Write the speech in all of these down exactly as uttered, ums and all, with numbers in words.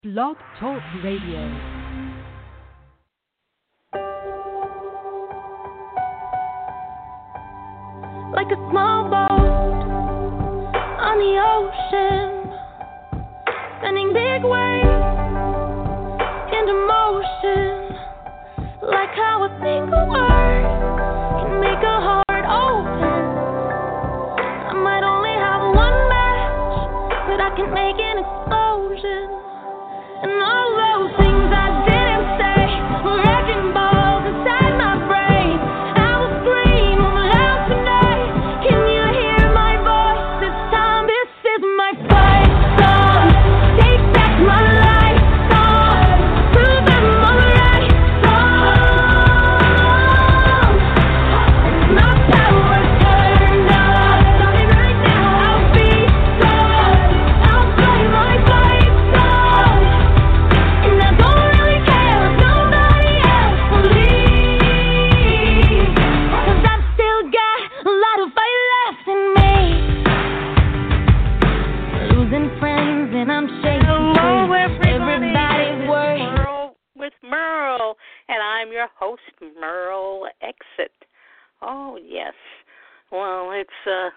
Blog Talk Radio. Like a small boat on the ocean, sending big waves into motion. Like how a single word can make a heart open. I might only have one match, but I can make an explosion. And all those things I didn't say were wrecking balls inside my brain. I will scream loud tonight. Can you hear my voice this time? This is my fight song. Take back my life song. Prove I'm alright song. My power turned on. Tell me right now I'll be gone. I'll play my fight song. And I don't really care if nobody else believes, 'cause I've still got a lot of fight left in me. Losing friends and I'm shaking Hello, free. everybody. Everybody's This is worried. Merle with Merle, and I'm your host, Merle Exit. Oh, yes. Well, it's a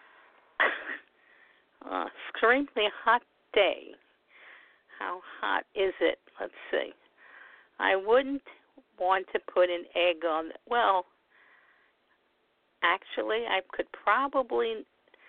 uh, extremely hot day. How hot is it? Let's see. I wouldn't want to put an egg on. Well, actually, I could probably,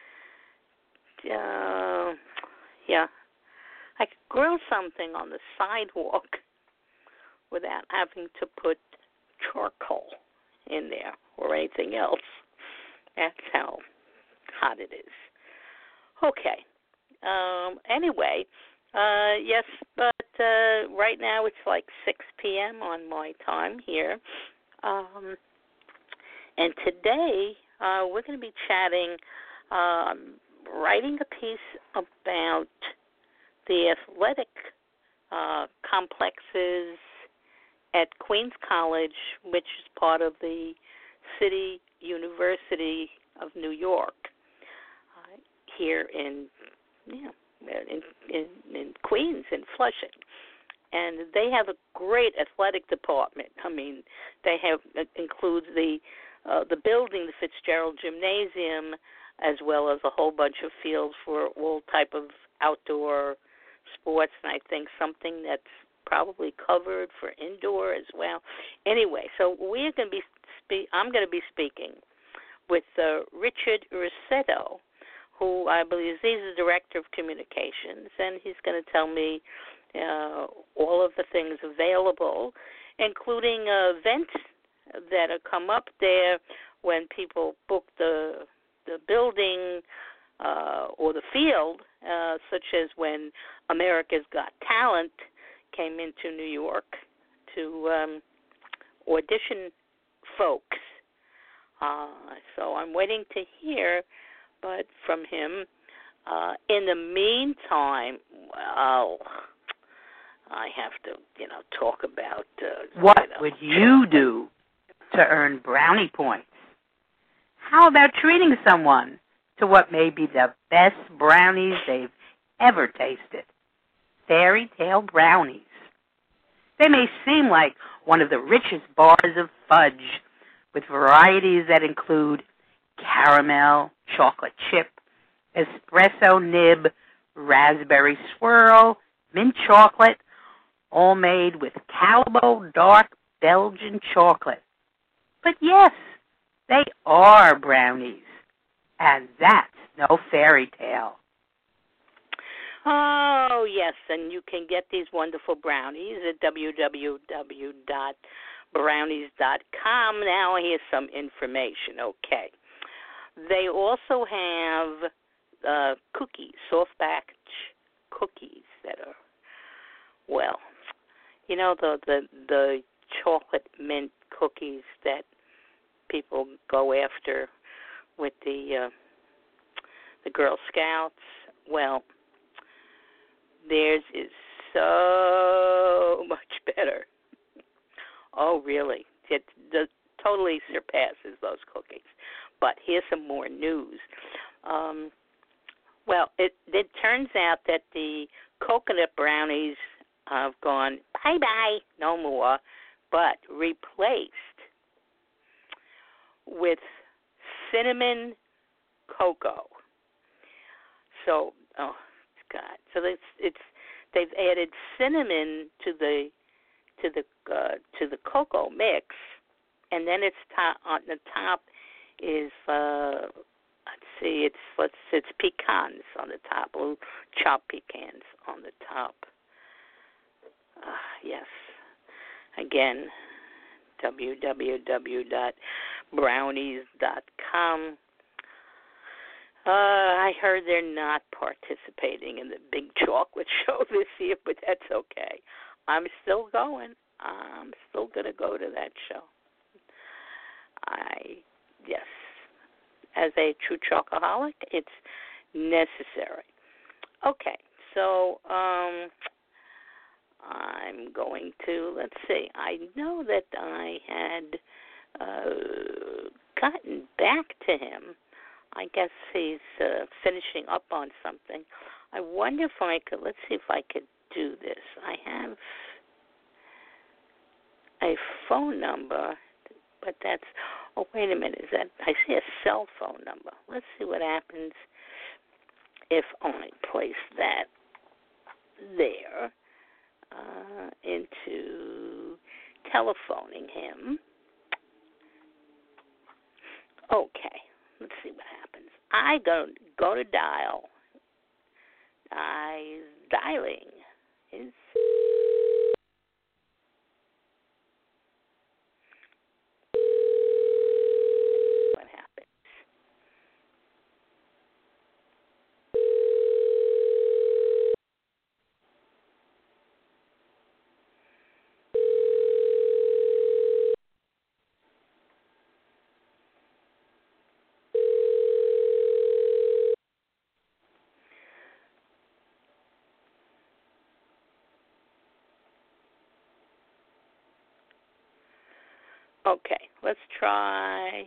uh, yeah, I could grill something on the sidewalk without having to put charcoal in there or anything else. That's how hot it is. Okay. Um, anyway, uh, yes, but uh, right now it's like six p.m. on my time here. Um, and today uh, we're going to be chatting, um, writing a piece about the athletic uh, complexes at Queens College, which is part of the City University of New York, uh, here in, yeah, in, in in Queens, in Flushing. And they have a great athletic department. I mean, they have, it includes the uh, the building, the Fitzgerald Gymnasium, as well as a whole bunch of fields for all type of outdoor sports, and I think something that's probably covered for indoor as well. Anyway, so we're going to be spe- I'm going to be speaking with uh, Richard Rossetto, who I believe he's the director of communications, and he's going to tell me uh, all of the things available, including uh, events that have come up there when people book the the building uh, or the field, uh, such as when America's Got Talent came into New York to um, audition folks. Uh, so I'm waiting to hear, but from him. Uh, in the meantime, well, I have to, you know, talk about uh, What you know, would you do to earn brownie points? How about treating someone to what may be the best brownies they've ever tasted? Fairy Tale brownies. They may seem like one of the richest bars of fudge, with varieties that include caramel, chocolate chip, espresso nib, raspberry swirl, mint chocolate, all made with Calbo dark Belgian chocolate. But yes, they are brownies, and that's no fairy tale. Oh, yes, and you can get these wonderful brownies at w w w dot brownies dot com. Now here's some information, okay. They also have uh, cookies, soft batch cookies that are, well, you know, the, the, the chocolate mint cookies that people go after with the uh, the Girl Scouts. Well, theirs is so much better. Oh, really? It, it totally surpasses those cookies. But here's some more news. Um, well, it, it turns out that the coconut brownies have gone bye-bye, no more, but replaced with cinnamon cocoa. So, oh God, so it's it's they've added cinnamon to the to the uh, to the cocoa mix, and then it's top, on the top is uh, let's see, it's let's it's pecans on the top, little chopped pecans on the top. Uh, yes, again, w w w dot brownies dot com. Uh, I heard they're not participating in the Big Chocolate Show this year, but that's okay. I'm still going. I'm still going to go to that show. I, yes, as a true chocoholic, it's necessary. Okay, so um, I'm going to, let's see, I know that I had uh, gotten back to him. I guess he's uh, finishing up on something. I wonder if I could, let's see if I could do this. I have a phone number, but that's, oh, wait a minute, is that, I see a cell phone number. Let's see what happens if I place that there uh, into telephoning him. Okay. Let's see what happens. I go go to dial. I dialing is what happens. Okay, let's try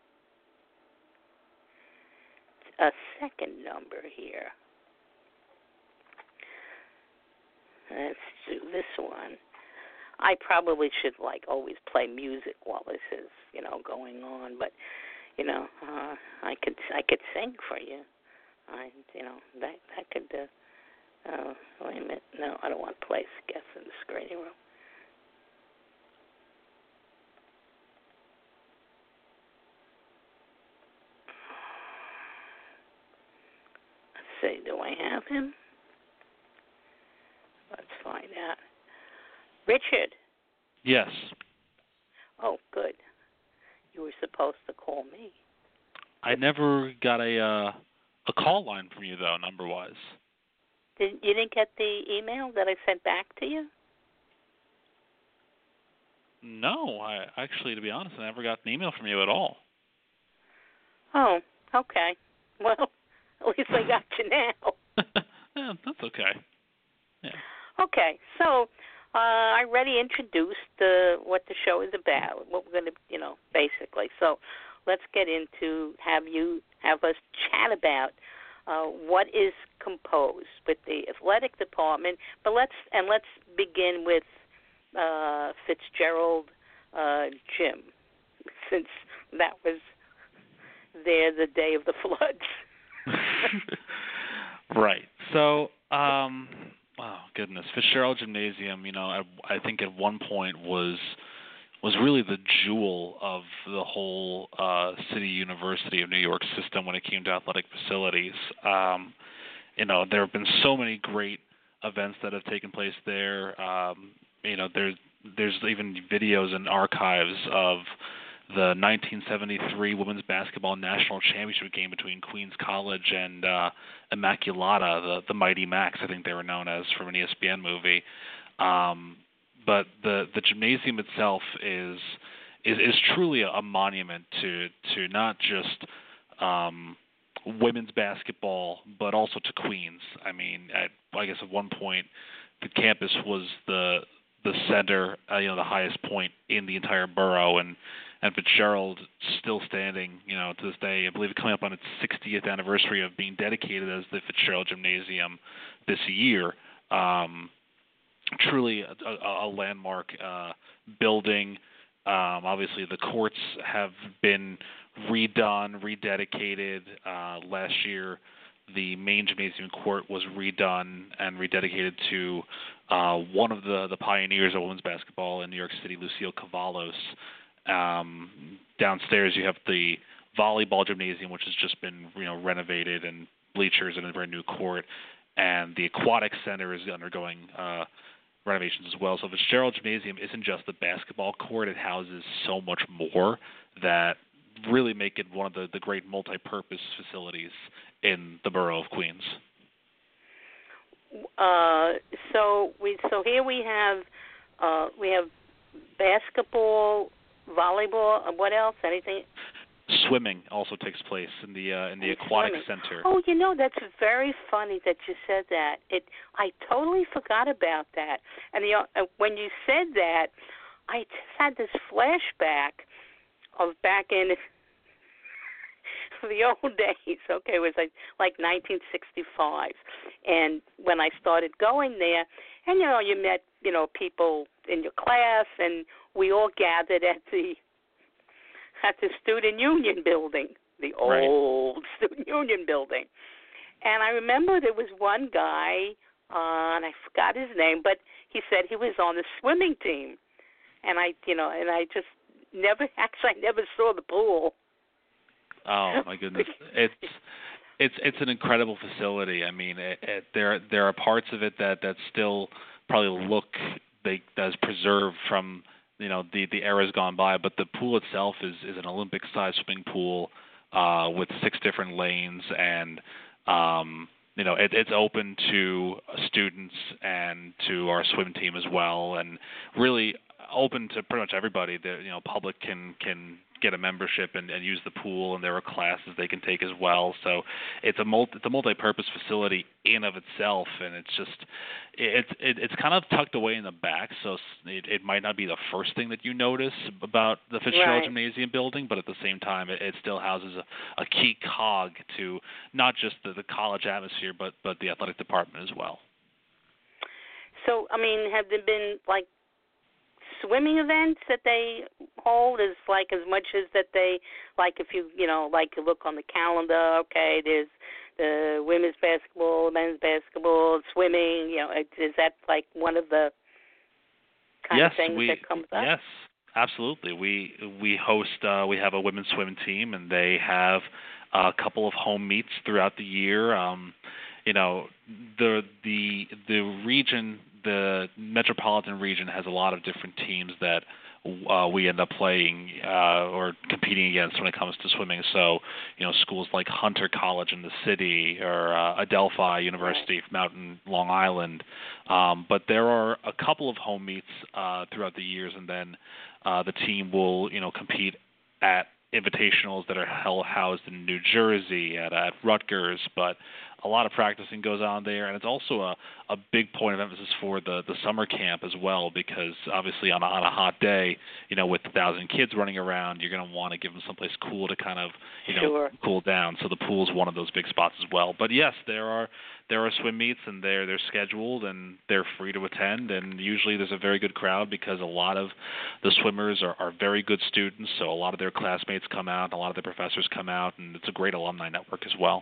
a second number here. Let's do this one. I probably should, like, always play music while this is, you know, going on, but, you know, uh, I could I could sing for you. I, you know, that that could. Uh, uh, wait a minute. No, I don't want to place guests in the screening room. See, do I have him? Let's find out. Richard. Yes. Oh, good. You were supposed to call me. I never got a uh, a call line from you though, number wise. Did you didn't get the email that I sent back to you? No, I actually, to be honest, I never got an email from you at all. Oh, okay. Well. At least I got you now. Yeah, that's okay. Yeah. Okay, so uh, I already introduced uh, what the show is about, what we're going to, you know, basically. So let's get into have you have us chat about uh, what is composed with the athletic department. But let's and let's begin with uh, Fitzgerald uh, Gym, since that was there the day of the floods. Right. So, um, oh goodness, Fitzgerald Gymnasium. You know, I, I think at one point was was really the jewel of the whole uh, City University of New York system when it came to athletic facilities. Um, you know, there have been so many great events that have taken place there. Um, you know, there's there's even videos and archives of the nineteen seventy-three women's basketball national championship game between Queens College and uh, Immaculata, the, the Mighty Macs, I think they were known as, from an E S P N movie. Um, but the the gymnasium itself is is, is truly a, a monument to to not just um, women's basketball, but also to Queens. I mean, at, I guess at one point the campus was the the center, uh, you know, the highest point in the entire borough, and and Fitzgerald still standing, you know, to this day. I believe coming up on its sixtieth anniversary of being dedicated as the Fitzgerald Gymnasium this year. Um, truly a, a, a landmark uh, building. Um, obviously, the courts have been redone, rededicated. Uh, last year, the main gymnasium court was redone and rededicated to uh, one of the, the pioneers of women's basketball in New York City, Lucille Cavalos. Um, downstairs, you have the volleyball gymnasium, which has just been you know renovated, and bleachers and a brand new court. And the aquatic center is undergoing uh, renovations as well. So Fitzgerald Gymnasium isn't just the basketball court. It houses so much more that really make it one of the, the great multi-purpose facilities in the borough of Queens. Uh, so we so here we have uh, we have basketball, volleyball, and what else? Anything? Swimming also takes place in the uh, in the and aquatic swimming. center. Oh, you know, that's very funny that you said that. It I totally forgot about that. And the, uh, when you said that, I just had this flashback of back in the old days. Okay, it was like like nineteen sixty-five, and when I started going there, and you know, you met you know people in your class, and we all gathered at the at the Student Union building, the old right. Student Union building. And I remember there was one guy, uh, and I forgot his name, but he said he was on the swimming team. And I, you know, and I just never, actually I never saw the pool. Oh, my goodness. It's it's it's an incredible facility. I mean, it, it, there there are parts of it that, that still probably look they, as preserved from you know, the, the era's gone by, but the pool itself is, is an Olympic-sized swimming pool uh, with six different lanes, and, um, you know, it, it's open to students and to our swim team as well, and really open to pretty much everybody. The, you know, public can, can get a membership and, and use the pool, and there are classes they can take as well. So it's a multi, it's a multi-purpose facility in of itself, and it's just it's it, it's kind of tucked away in the back, so it, it might not be the first thing that you notice about the Fitzgerald right. Gymnasium building, but at the same time, it, it still houses a, a key cog to not just the, the college atmosphere, but but the athletic department as well. So, I mean, have there been like swimming events that they hold as like as much as that they like if you you know like you look on the calendar, okay, there's the women's basketball, men's basketball, swimming, you know, is that like one of the kind yes, of things we, that comes up? Yes, absolutely. We we host uh, we have a women's swim team, and they have a couple of home meets throughout the year. Um, you know, the the the region The metropolitan region has a lot of different teams that uh, we end up playing uh, or competing against when it comes to swimming. So, you know, schools like Hunter College in the city or uh, Adelphi University from out in Long Island. Um, but there are a couple of home meets uh, throughout the years, and then uh, the team will, you know, compete at invitationals that are held, housed in New Jersey at, at Rutgers, but a lot of practicing goes on there, and it's also a, a big point of emphasis for the, the summer camp as well, because obviously on a, on a hot day, you know, with a thousand kids running around, you're going to want to give them someplace cool to kind of, you know, sure. cool down. So the pool is one of those big spots as well. But yes, there are there are swim meets, and they're they're scheduled, and they're free to attend, and usually there's a very good crowd because a lot of the swimmers are, are very good students, so a lot of their classmates come out, a lot of their professors come out, and it's a great alumni network as well.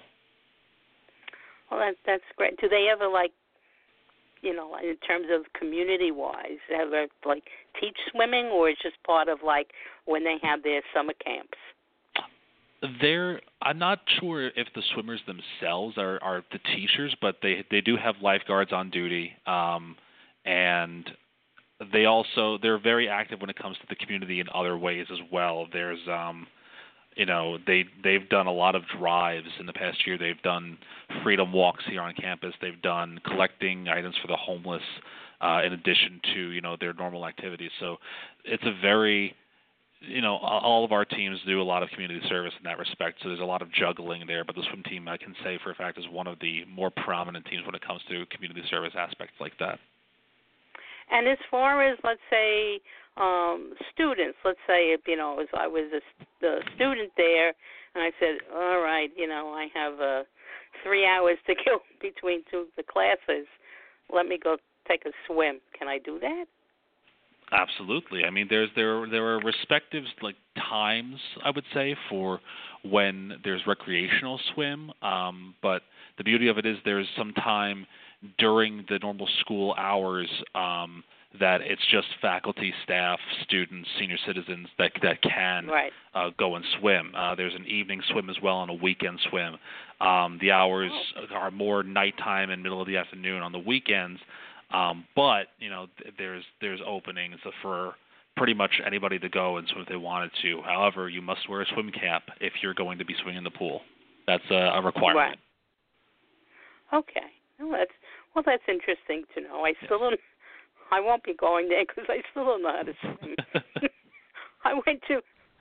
Well, that, that's great. Do they ever, like, you know, in terms of community-wise, ever, like, teach swimming, or it's just part of, like, when they have their summer camps? They're, I'm not sure if the swimmers themselves are, are the teachers, but they, they do have lifeguards on duty, um, and they also, they're very active when it comes to the community in other ways as well. There's, um, you know, they, they've done a lot of drives in the past year. They've done freedom walks here on campus. They've done collecting items for the homeless uh, in addition to, you know, their normal activities. So it's a very, you know, all of our teams do a lot of community service in that respect. So there's a lot of juggling there. But the swim team, I can say for a fact, is one of the more prominent teams when it comes to community service aspects like that. And as far as, let's say, um, students, let's say, if, you know, as I was a, a student there, and I said, all right, you know, I have uh, three hours to kill between two of the classes. Let me go take a swim. Can I do that? Absolutely. I mean, there's there there are respective like times, I would say, for when there's recreational swim. Um, but the beauty of it is there's some time during the normal school hours um, that it's just faculty, staff, students, senior citizens that that can right. uh, go and swim. Uh, there's an evening swim as well and a weekend swim. Um, the hours oh. are more nighttime and middle of the afternoon on the weekends. Um, but you know, th- there's there's openings for pretty much anybody to go and swim if they wanted to. However, you must wear a swim cap if you're going to be swimming in the pool. That's a, a requirement. Right. Okay. Well, that's well, that's interesting to know. I still yes. don't. I won't be going there because I still don't know how to swim. I went to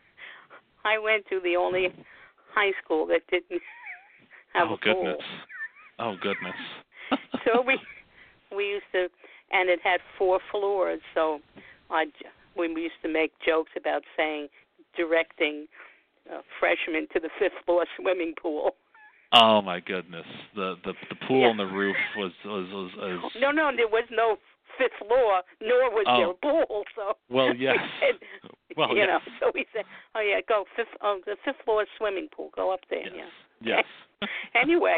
I went to the only high school that didn't have oh, a pool. Goodness. Oh goodness. So we. We used to, and it had four floors, so I, we used to make jokes about saying, directing uh, freshmen to the fifth floor swimming pool. Oh my goodness! The the the pool yeah. on the roof was was, was, was no no there was no fifth floor, nor was oh. there a pool. So well yes, we said, well you yes. know, so we said, oh yeah, go fifth, oh, the fifth floor swimming pool, go up there. Yes. Yeah. Yes. Anyway.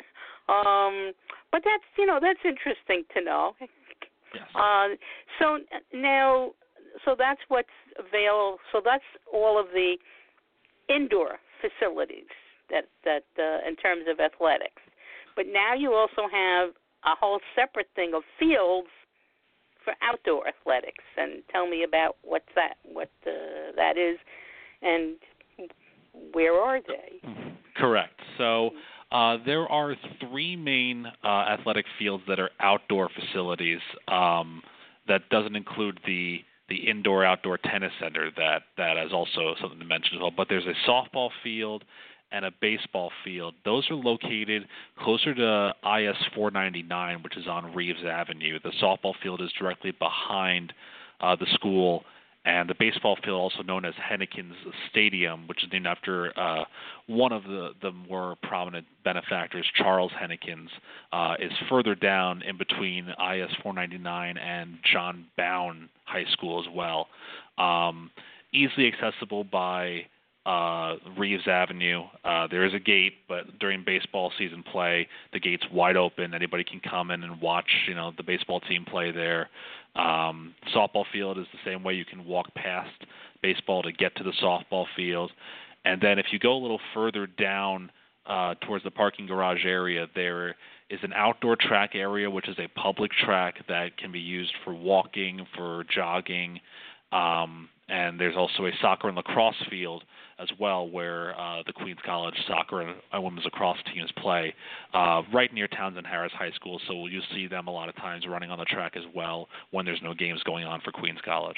Um, but that's, you know, that's interesting to know. Yes. Uh, so now, so that's what's available. So that's all of the indoor facilities that, that uh, in terms of athletics. But now you also have a whole separate thing of fields for outdoor athletics. And tell me about what's that, what uh, that is, and where are they? Correct. So uh, there are three main uh, athletic fields that are outdoor facilities. Um, that doesn't include the the indoor-outdoor tennis center that, that is also something to mention as well. But there's a softball field and a baseball field. Those are located closer to I S four ninety-nine, which is on Reeves Avenue. The softball field is directly behind uh, the school. And the baseball field, also known as Henneken's Stadium, which is named after uh, one of the, the more prominent benefactors, Charles Henneken's, uh, is further down in between I S four ninety-nine and John Bowen High School as well. Um, easily accessible by uh, Reeves Avenue. Uh, there is a gate, but during baseball season play, the gate's wide open. Anybody can come in and watch, you know, the baseball team play there. Um, softball field is the same way. You can walk past baseball to get to the softball field. And then if you go a little further down uh, towards the parking garage area, there is an outdoor track area, which is a public track that can be used for walking, for jogging. Um, and there's also a soccer and lacrosse field as well, where uh, the Queens College soccer and uh, women's lacrosse teams play, uh, right near Townsend Harris High School. So you'll see them a lot of times running on the track as well when there's no games going on for Queens College.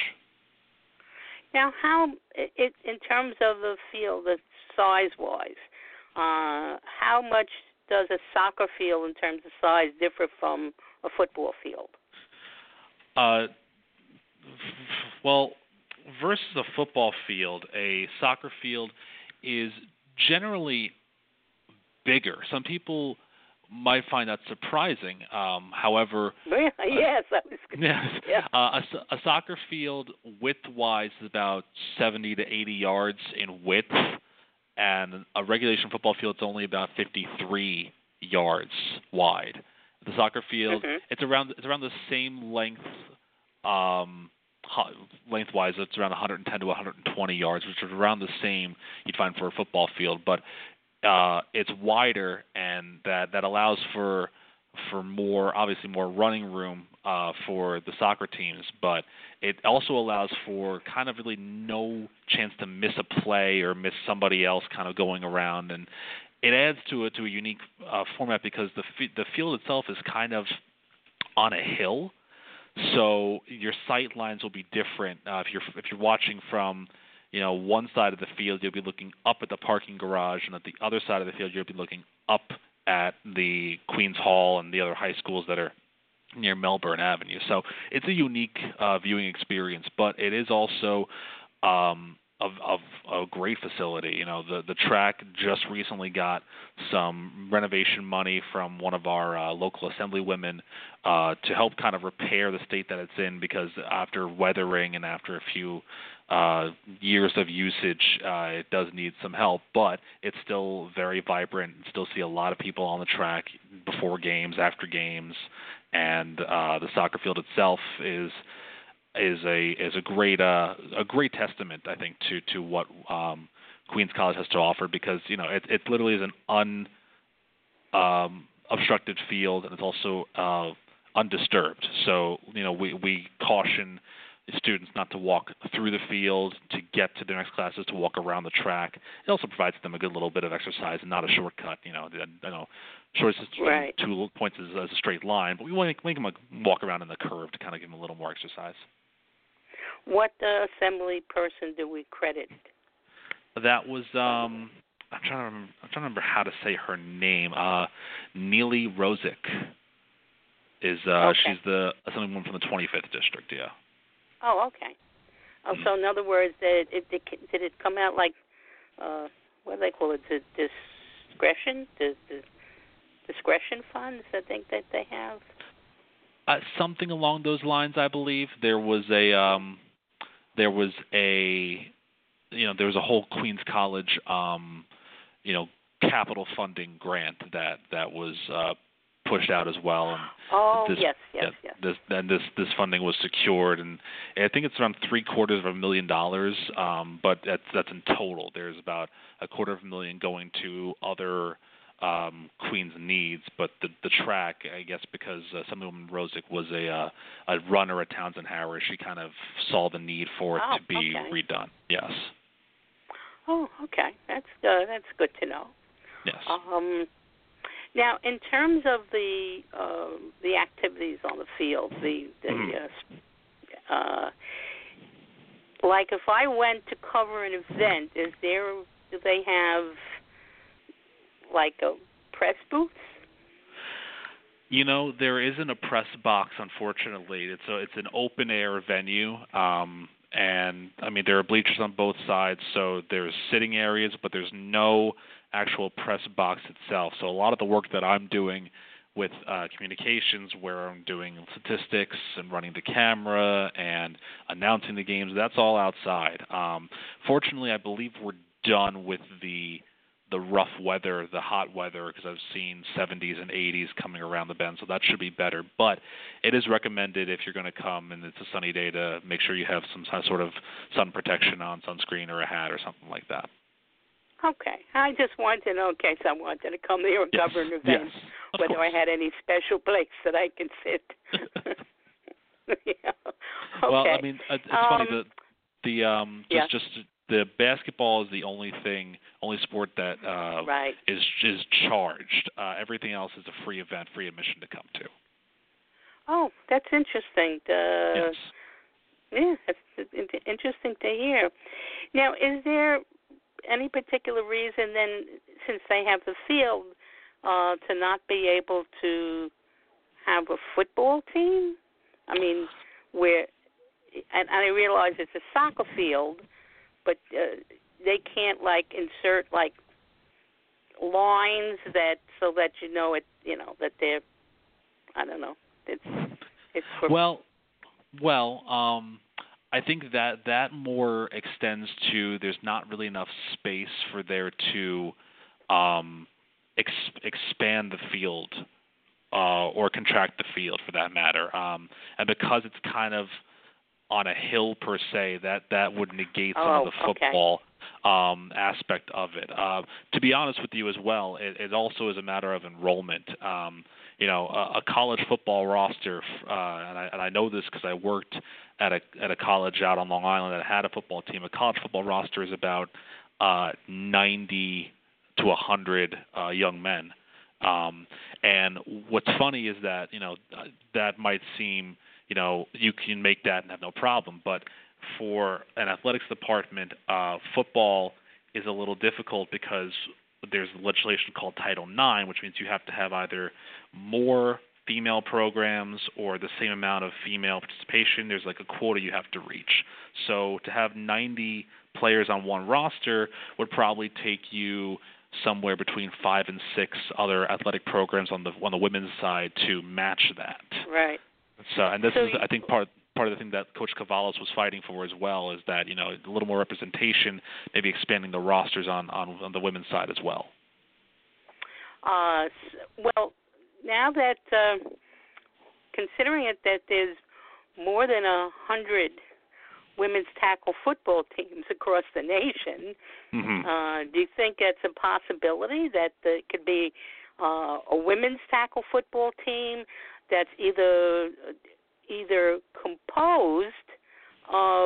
Now, how, it, in terms of the field, the size-wise, uh, how much does a soccer field in terms of size differ from a football field? Uh, well, versus a football field, a soccer field is generally bigger. Some people might find that surprising. Um, however, yes, I was gonna, yes, yeah. uh, a, a soccer field width-wise is about seventy to eighty yards in width, and a regulation football field is only about fifty-three yards wide. The soccer field, mm-hmm. it's around it's around the same length. Um, lengthwise, it's around one hundred ten to one hundred twenty yards, which is around the same you'd find for a football field, but uh, it's wider, and that, that allows for for more, obviously more running room uh, for the soccer teams, but it also allows for kind of really no chance to miss a play or miss somebody else kind of going around, and it adds to a, to a unique uh, format because the the field itself is kind of on a hill. So your sight lines will be different. Uh, if you're if you're watching from, you know, one side of the field, you'll be looking up at the parking garage, and at the other side of the field, you'll be looking up at the Queens Hall and the other high schools that are near Melbourne Avenue. So it's a unique uh, viewing experience, but it is also um, of, of a great facility. You know, the the track just recently got some renovation money from one of our uh, local assemblywomen uh, to help kind of repair the state that it's in, because after weathering and after a few uh, years of usage, uh, it does need some help, but it's still very vibrant. You still see a lot of people on the track before games, after games, and uh, the soccer field itself is is a is a great uh, a great testament, I think, to to what um, Queens College has to offer, because you know it it literally is an un um, obstructed field, and it's also uh, undisturbed. So you know we we caution students not to walk through the field to get to their next classes, to walk around the track. It also provides them a good little bit of exercise and not a shortcut. You know, you know, short right. two points is as a straight line, but we want to make them walk around in the curve to kind of give them a little more exercise. What uh, assembly person do we credit? That was um, I'm trying to remember, I'm trying to remember how to say her name. Uh, Neely Rosick is uh, okay. she's the assemblywoman from the twenty-fifth district. Yeah. Oh, okay. Oh, so in other words, it, it, it, did it come out like uh, what do they call it? The discretion, the, the discretion funds? I think that they have. Uh, something along those lines, I believe. There was a um, there was a you know there was a whole Queens College um, you know capital funding grant that that was uh, pushed out as well. And oh this, yes, yes, yeah, yes. This and this this funding was secured, and I think it's around three quarters of a million dollars. Um, but that's that's in total. There's about a quarter of a million going to other Um, Queens needs, but the the track, I guess, because uh, Assemblywoman Rosick was a uh, a runner at Townsend Harris, she kind of saw the need for it oh, to be okay. redone. Yes. Oh, okay. That's uh, that's good to know. Yes. Um, now, in terms of the uh, the activities on the field, the the mm-hmm. uh, uh, like if I went to cover an event, is there do they have like a press booth? You know, there isn't a press box, unfortunately. It's a, it's an open air venue, um, and I mean there are bleachers on both sides, so there's sitting areas, but there's no actual press box itself. So a lot of the work that I'm doing with uh, communications, where I'm doing statistics and running the camera and announcing the games, that's all outside. Um, fortunately, I believe we're done with the the rough weather, the hot weather, because I've seen seventies and eighties coming around the bend, so that should be better. But it is recommended if you're going to come and it's a sunny day to make sure you have some sort of sun protection on, sunscreen or a hat or something like that. Okay. I just wanted to know in case I wanted to come there and yes. cover an event, yes. whether course. I had any special place that I can sit. yeah. Okay. Well, I mean, it's um, funny, the, the um, just, yeah. just the basketball is the only thing, only sport that uh, right. is is charged. Uh, everything else is a free event, free admission to come to. Oh, that's interesting. Uh, yes. Yeah, that's interesting to hear. Now, is there any particular reason then, since they have the field, uh, to not be able to have a football team? I mean, where, and I realize it's a soccer field, but uh, they can't like insert like lines that so that you know it, you know that they're, I don't know, it's it's for well, well, um, I think that that more extends to there's not really enough space for there to um, ex- expand the field uh, or contract the field for that matter, um, and because it's kind of on a hill per se, that, that would negate some oh, of the football okay. um, aspect of it. Uh, to be honest with you as well, it, it also is a matter of enrollment. Um, you know, a, a college football roster, uh, and, I, and I know this because I worked at a at a college out on Long Island that had a football team. A college football roster is about uh, ninety to one hundred uh, young men. Um, and what's funny is that, you know, that might seem, you know, you can make that and have no problem. But for an athletics department, uh, football is a little difficult because there's legislation called Title nine, which means you have to have either more female programs or the same amount of female participation, there's like a quota you have to reach. So to have ninety players on one roster would probably take you somewhere between five and six other athletic programs on the on the women's side to match that. Right. So, and this so is, I think, part part of the thing that Coach Cavalos was fighting for as well, is that, you know, a little more representation, maybe expanding the rosters on, on, on the women's side as well. Uh, well, now that, uh, considering it that there's more than a hundred women's tackle football teams across the nation, mm-hmm. uh, do you think that's a possibility that there could be uh, a women's tackle football team that's either either composed of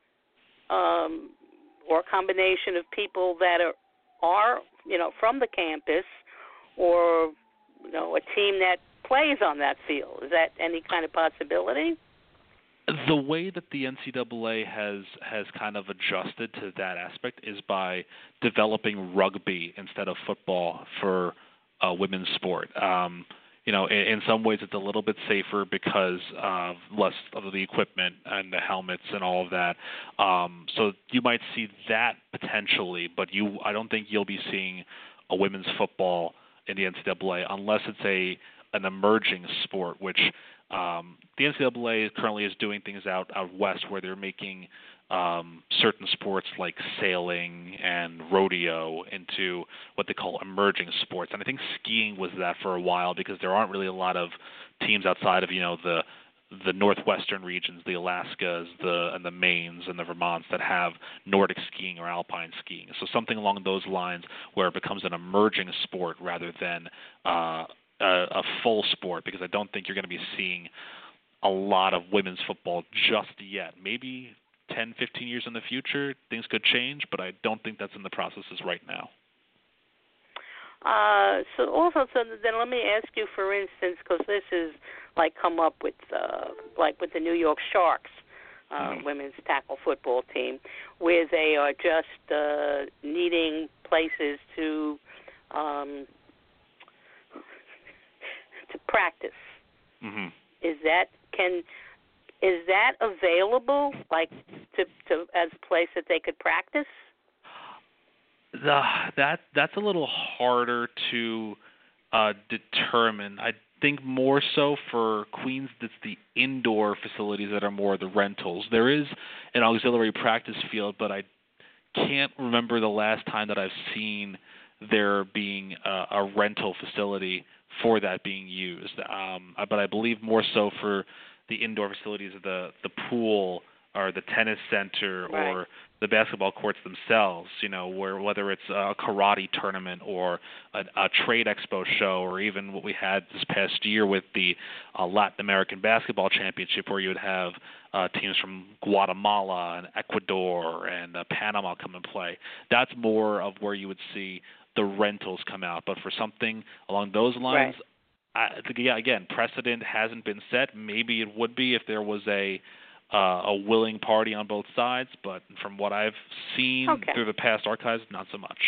um, or a combination of people that are are you know from the campus, or you know a team that plays on that field? Is that any kind of possibility? The way that the N C double A has has kind of adjusted to that aspect is by developing rugby instead of football for uh, women's sport. Um, you know, in, in some ways it's a little bit safer because of less of the equipment and the helmets and all of that. Um, so you might see that potentially, but you I don't think you'll be seeing a women's football in the N C double A unless it's a an emerging sport, which um, the N C double A currently is doing things out, out west where they're making um, certain sports like sailing and rodeo into what they call emerging sports. And I think skiing was that for a while because there aren't really a lot of teams outside of, you know, the the northwestern regions, the Alaskas, the and the Maines and the Vermonts that have Nordic skiing or alpine skiing. So something along those lines where it becomes an emerging sport rather than uh, a, a full sport, because I don't think you're going to be seeing a lot of women's football just yet. Maybe ten, fifteen years in the future, things could change, but I don't think that's in the processes right now. Uh, so also, so then let me ask you, for instance, because this is like come up with, uh, like with the New York Sharks, uh, mm-hmm. women's tackle football team, where they are just uh, needing places to um, to practice. Mm-hmm. Is that can is that available, like to to as a place that they could practice? The, that that's a little harder to uh, determine. I think more so for Queens, it's the indoor facilities that are more the rentals. There is an auxiliary practice field, but I can't remember the last time that I've seen there being a, a rental facility for that being used. Um, but I believe more so for the indoor facilities of the, the pool or the tennis center right. or the basketball courts themselves, you know, where whether it's a karate tournament or a, a trade expo show, or even what we had this past year with the uh, Latin American Basketball Championship, where you would have uh, teams from Guatemala and Ecuador and uh, Panama come and play. That's more of where you would see the rentals come out. But for something along those lines, right. I think, yeah, again, precedent hasn't been set. Maybe it would be if there was a Uh, a willing party on both sides, but from what I've seen okay. through the past archives, not so much.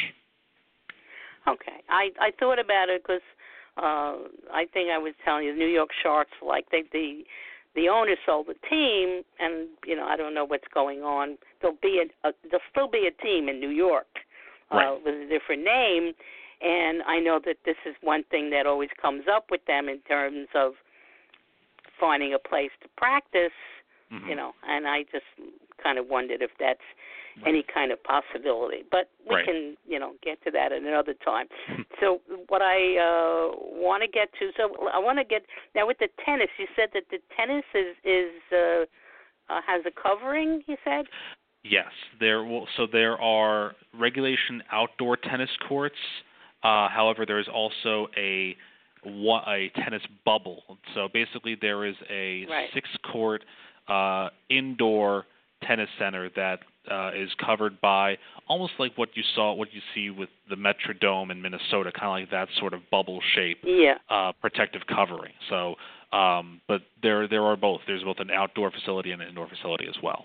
Okay, I I thought about it because uh, I think I was telling you, the New York Sharks, like they the the owner sold the team, and you know I don't know what's going on. There'll be a, a there'll still be a team in New York uh, right. with a different name, and I know that this is one thing that always comes up with them in terms of finding a place to practice. Mm-hmm. You know, and I just kind of wondered if that's right. any kind of possibility. But we right. can, you know, get to that at another time. So what I uh, want to get to, so I want to get, now with the tennis, you said that the tennis is, is uh, uh, has a covering, you said? Yes. There will, so there are regulation outdoor tennis courts. Uh, however, there is also a, a tennis bubble. So basically there is a right. six-court Uh, indoor tennis center that uh, is covered by almost like what you saw, what you see with the Metrodome in Minnesota, kind of like that sort of bubble shape, yeah. uh, protective covering. So, um, but there there are both. There's both an outdoor facility and an indoor facility as well.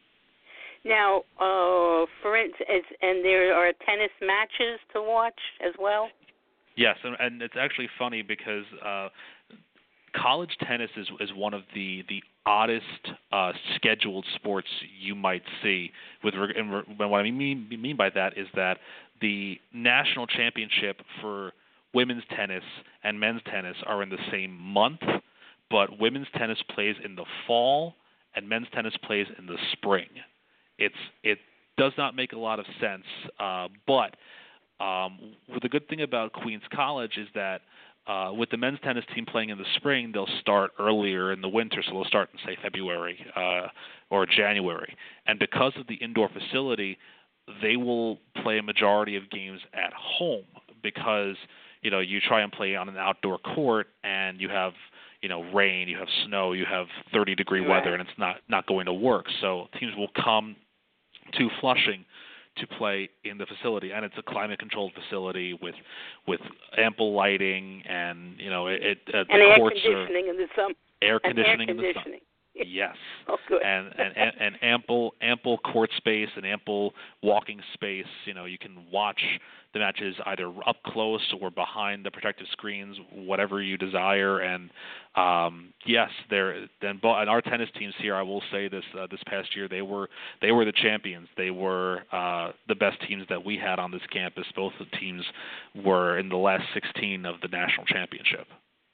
Now, uh, for instance, and there are tennis matches to watch as well? Yes, and, and it's actually funny because uh, college tennis is is one of the the oddest uh, scheduled sports you might see. With and what I mean mean by that is that the national championship for women's tennis and men's tennis are in the same month, but women's tennis plays in the fall and men's tennis plays in the spring. It's it does not make a lot of sense, uh, but um, the good thing about Queens College is that uh, with the men's tennis team playing in the spring, they'll start earlier in the winter, so they'll start in, say, February uh, or January. And because of the indoor facility, they will play a majority of games at home because, you know, you try and play on an outdoor court and you have, you know, rain, you have snow, you have thirty-degree Right. weather, and it's not, not going to work. So teams will come to Flushing to play in the facility, and it's a climate-controlled facility with with ample lighting, and you know, it, it uh, the and air courts conditioning in the summer. are air And conditioning air in the summer. conditioning. Yes, Oh, good. and, and and and ample ample court space and ample walking space. You know, you can watch the matches either up close or behind the protective screens, whatever you desire. And um, yes, there then and our tennis teams here, I will say this uh, this past year, they were they were the champions. They were uh, the best teams that we had on this campus. Both the teams were in the last sixteen of the national championship.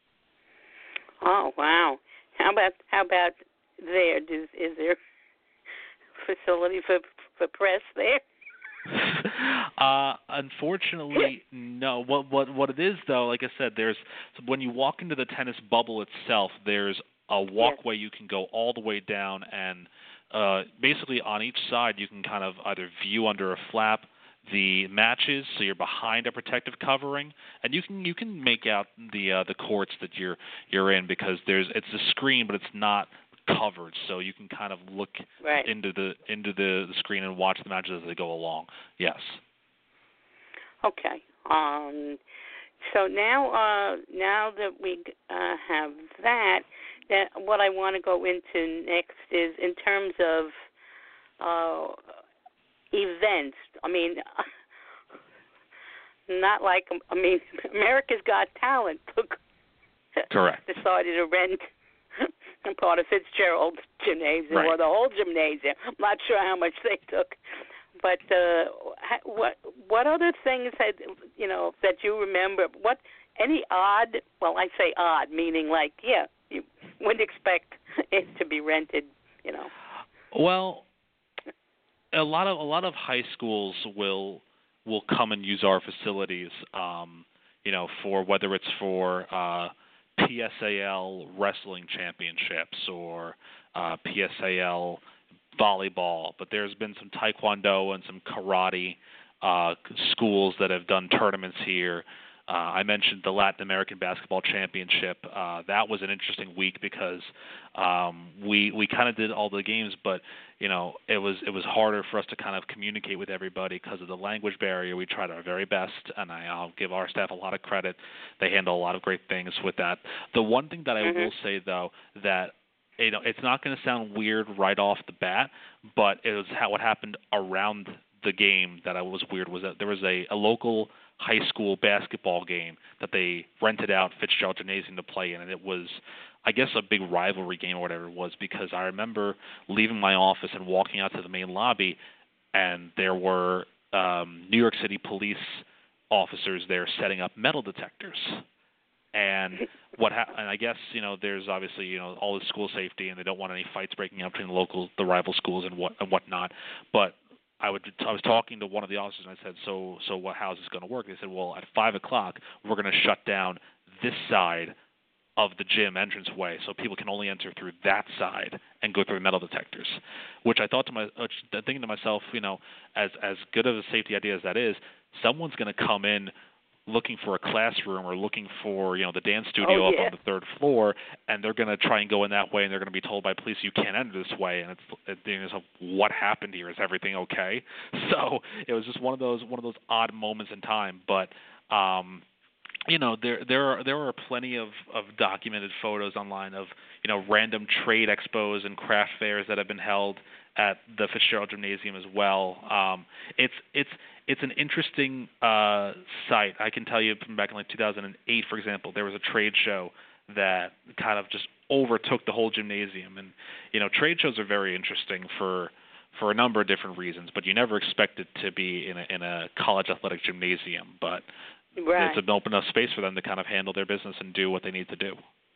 Oh, wow. How about how about there? Does, is there facility for for press there? uh, unfortunately, no. What what what it is though, like I said, there's when you walk into the tennis bubble itself, there's a walkway you can go all the way down, and uh, basically on each side you can kind of either view under a flap the matches, so you're behind a protective covering, and you can you can make out the uh, the courts that you're you're in because there's it's a screen, but it's not covered, so you can kind of look Right. into the into the, the screen and watch the matches as they go along. Yes. Okay. Um. So now, uh, now that we uh, have that, that what I want to go into next is in terms of uh, events. I mean, not like I mean, America's Got Talent took Correct. decided to rent part of Fitzgerald's gymnasium Right. or the whole gymnasium. I'm not sure how much they took, but uh, ha- what what other things had you know that you remember? What any odd? Well, I say odd, meaning like yeah, you wouldn't expect it to be rented. You know. Well, a lot of a lot of high schools will will come and use our facilities. Um, you know, for whether it's for uh, P S A L wrestling championships or uh, P S A L volleyball, but there's been some taekwondo and some karate uh, schools that have done tournaments here. Uh, I mentioned the Latin American Basketball Championship. Uh, that was an interesting week because um, we we kind of did all the games, but you know it was it was harder for us to kind of communicate with everybody because of the language barrier. We tried our very best, and I, I'll give our staff a lot of credit. They handle a lot of great things with that. The one thing that I Mm-hmm. will say though that you know it's not going to sound weird right off the bat, but it was how what happened around the game that I was weird was that there was a, a local high school basketball game that they rented out Fitzgerald Gymnasium to play in, and it was, I guess, a big rivalry game or whatever it was because I remember leaving my office and walking out to the main lobby, and there were um, New York City police officers there setting up metal detectors. And what ha- and I guess you know there's obviously you know all the school safety and they don't want any fights breaking out between the local the rival schools and what and whatnot. But I would I was talking to one of the officers and I said, so so what how is this going to work? They said, well, at five o'clock we're going to shut down this side of the gym entranceway, so people can only enter through that side and go through the metal detectors. Which I thought to my which, thinking to myself, you know, as as good of a safety idea as that is, someone's going to come in looking for a classroom or looking for, you know, the dance studio Oh, up yeah. on the third floor, and they're going to try and go in that way, and they're going to be told by police, you can't enter this way, and it's, it's you know, what happened here? Is everything okay? So it was just one of those one of those odd moments in time, but um, you know, there there are there are plenty of, of documented photos online of, you know, random trade expos and craft fairs that have been held at the Fitzgerald Gymnasium as well. Um, it's it's it's an interesting uh, site. I can tell you from back in like two thousand eight, for example, there was a trade show that kind of just overtook the whole gymnasium. And, you know, trade shows are very interesting for for a number of different reasons, but you never expect it to be in a, in a college athletic gymnasium. But right. it's an open enough space for them to kind of handle their business and do what they need to do.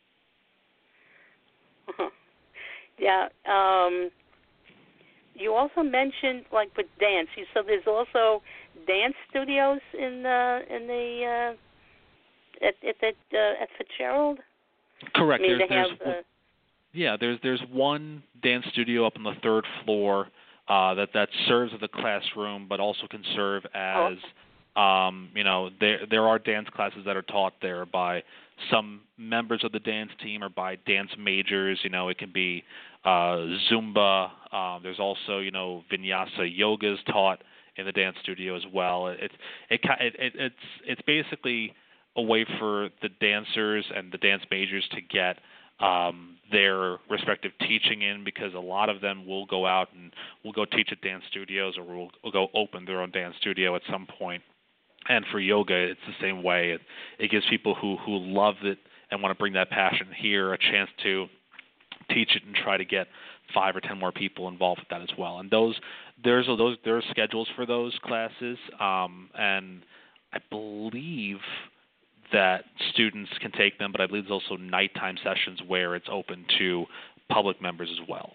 Uh-huh. Yeah. Um, you also mentioned, like, with dance. You So there's also dance studios in the in the uh, at at that uh, at Fitzgerald. Correct. I mean, there's, they have. there's, Uh, yeah, there's there's one dance studio up on the third floor uh, that that serves as a classroom, but also can serve as oh. um, you know there there are dance classes that are taught there by some members of the dance team or by dance majors. You know, it can be uh, Zumba. Um, there's also, you know, Vinyasa yoga is taught in the dance studio as well. It, it, it, it, it's it's basically a way for the dancers and the dance majors to get um, their respective teaching in, because a lot of them will go out and will go teach at dance studios or will, will go open their own dance studio at some point. And for yoga, it's the same way. It, it gives people who, who love it and want to bring that passion here a chance to teach it and try to get five or ten more people involved with that as well. And those there's those there are schedules for those classes, um, and I believe that students can take them, but I believe there's also nighttime sessions where it's open to public members as well.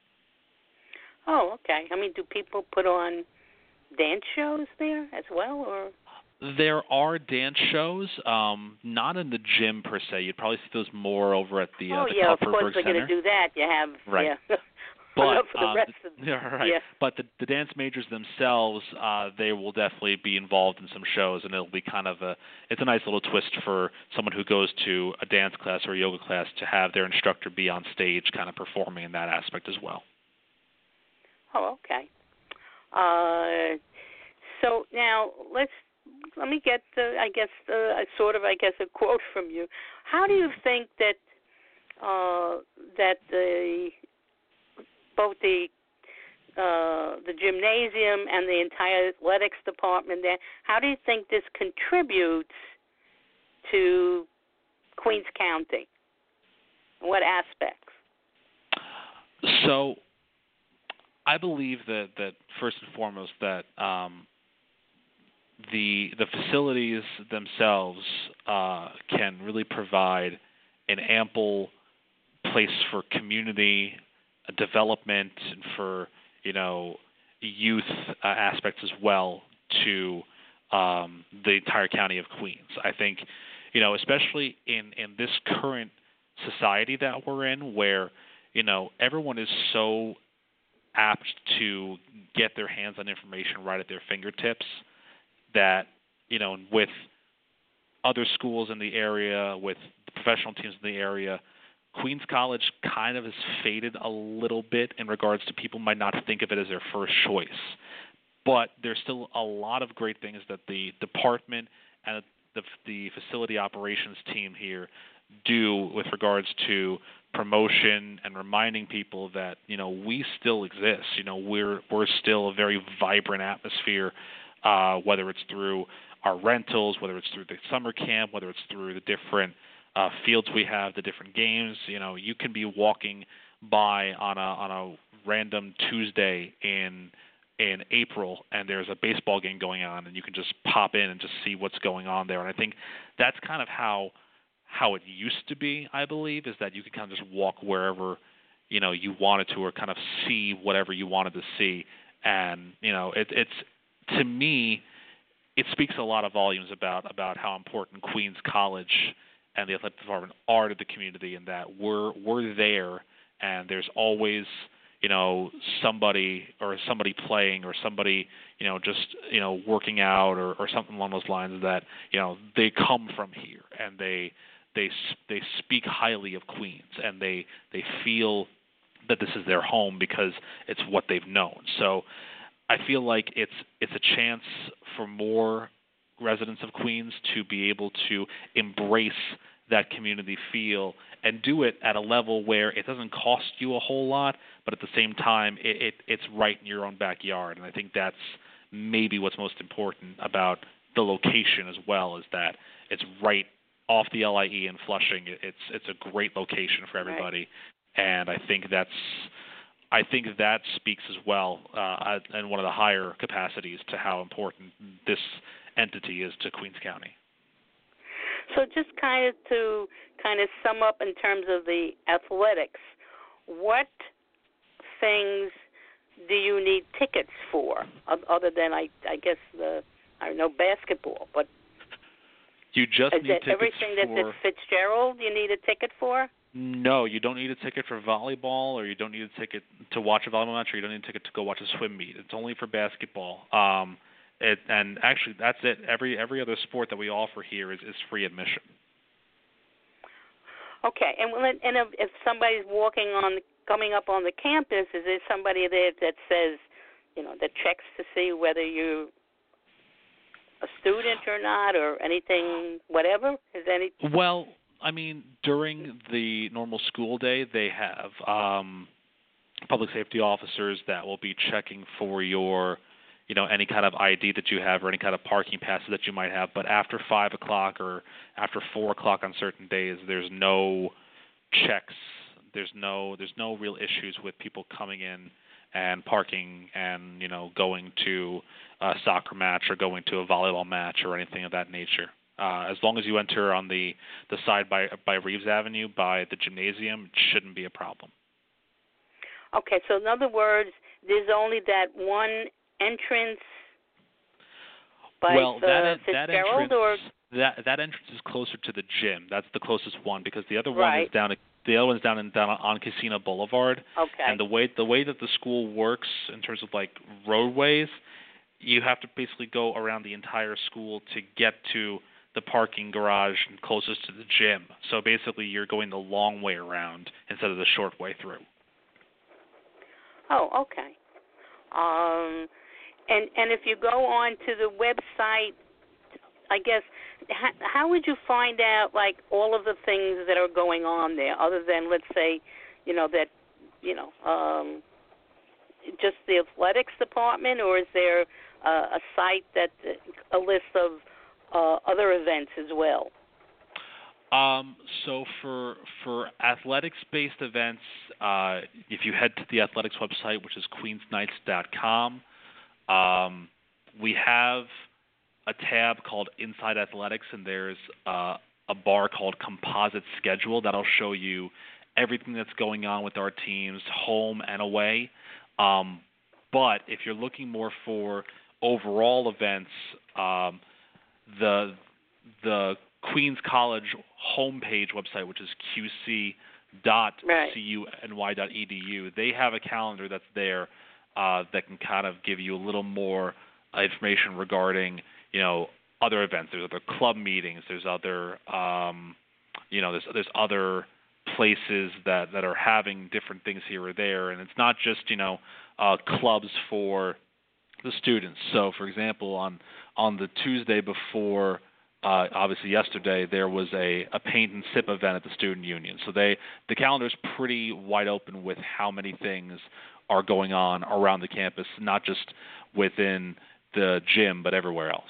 Oh, okay. I mean, do people put on dance shows there as well, or? There are dance shows, um, not in the gym per se. You'd probably see those more over at the, uh, oh, the yeah, of Kupferberg course they're Center. going to do that. You have, right. yeah. But for the um, rest of, yeah, right. yeah. But the, the dance majors themselves, uh, they will definitely be involved in some shows, and it'll be kind of a it's a nice little twist for someone who goes to a dance class or a yoga class to have their instructor be on stage, kind of performing in that aspect as well. Oh, okay. Uh, so now let's let me get the, I guess the, sort of I guess a quote from you. How do you think that uh, that the both the uh, the gymnasium and the entire athletics department there, how do you think this contributes to Queens County? What aspects? So I believe that, that first and foremost that um, the the facilities themselves uh, can really provide an ample place for community development and for, you know, youth uh, aspects as well to um, the entire county of Queens. I think, you know, especially in, in this current society that we're in, where, you know, everyone is so apt to get their hands on information right at their fingertips, that, you know, with other schools in the area, with the professional teams in the area, Queens College kind of has faded a little bit in regards to people might not think of it as their first choice. But there's still a lot of great things that the department and the, the facility operations team here do with regards to promotion and reminding people that, you know, we still exist. You know, we're we're still a very vibrant atmosphere, uh, whether it's through our rentals, whether it's through the summer camp, whether it's through the different uh, fields we have, the different games. You know, you can be walking by on a on a random Tuesday in in April, and there's a baseball game going on, and you can just pop in and just see what's going on there. And I think that's kind of how how it used to be, I believe, is that you could kind of just walk wherever, you know, you wanted to, or kind of see whatever you wanted to see. And, you know, it, it's, to me, it speaks a lot of volumes about, about how important Queens College and the athletic department are to the community, and that we're we're there, and there's always, you know, somebody or somebody playing or somebody, you know, just, you know, working out or, or something along those lines, that, you know, they come from here, and they they they speak highly of Queens, and they they feel that this is their home because it's what they've known. So I feel like it's it's a chance for more residents of Queens to be able to embrace that community feel and do it at a level where it doesn't cost you a whole lot, but at the same time it, it it's right in your own backyard. And I think that's maybe what's most important about the location as well, is that it's right off the L I E in Flushing, it's it's a great location for everybody, right. And I think that's I think that speaks as well, uh, and one of the higher capacities to how important this entity is to Queens County. So just kind of to kind of sum up in terms of the athletics, what things do you need tickets for, other than, I, I guess, the, I don't know, basketball, but you just is need that tickets everything for... that's at Fitzgerald you need a ticket for? No, you don't need a ticket for volleyball, or you don't need a ticket to watch a volleyball match, or you don't need a ticket to go watch a swim meet. It's only for basketball. Um, it, and actually, that's it. Every every other sport that we offer here is, is free admission. Okay, and when, and if, if somebody's walking on, coming up on the campus, is there somebody there that says, you know, that checks to see whether you're a student or not, or anything, whatever? Is any? Well, I mean, during the normal school day, they have um, public safety officers that will be checking for your, you know, any kind of I D that you have or any kind of parking passes that you might have. But after five o'clock or after four o'clock on certain days, there's no checks. There's no there's no real issues with people coming in and parking and, you know, going to a soccer match or going to a volleyball match or anything of that nature. Uh, as long as you enter on the, the side by by Reeves Avenue, by the gymnasium, it shouldn't be a problem. Okay, so in other words, there's only that one entrance by well, the that, Fitzgerald, that entrance, or that that entrance is closer to the gym. That's the closest one, because the other one right. is down at, the other one's down in down on Casino Boulevard. Okay. And the way the way that the school works in terms of like roadways, you have to basically go around the entire school to get to the parking garage closest to the gym. So basically, you're going the long way around instead of the short way through. Oh, okay. Um, and and if you go on to the website, I guess, how, how would you find out, like, all of the things that are going on there, other than, let's say, you know, that, you know, um, just the athletics department, or is there uh, a site that, a list of uh, other events as well? Um, so for for athletics-based events, uh, if you head to the athletics website, which is queens knights dot com, um, we have a tab called Inside Athletics, and there's uh, a bar called Composite Schedule that'll show you everything that's going on with our teams, home and away. Um, but if you're looking more for overall events, um, the the Queens College homepage website, which is q c dot c u n y dot e d u, they have a calendar that's there uh, that can kind of give you a little more information regarding, you know, other events. There's other club meetings. There's other, um, you know, there's there's other places that, that are having different things here or there, and it's not just, you know, uh, clubs for the students. So, for example, on on the Tuesday before, uh, obviously yesterday, there was a, a paint and sip event at the student union. So they the calendar is pretty wide open with how many things are going on around the campus, not just within the gym, but everywhere else.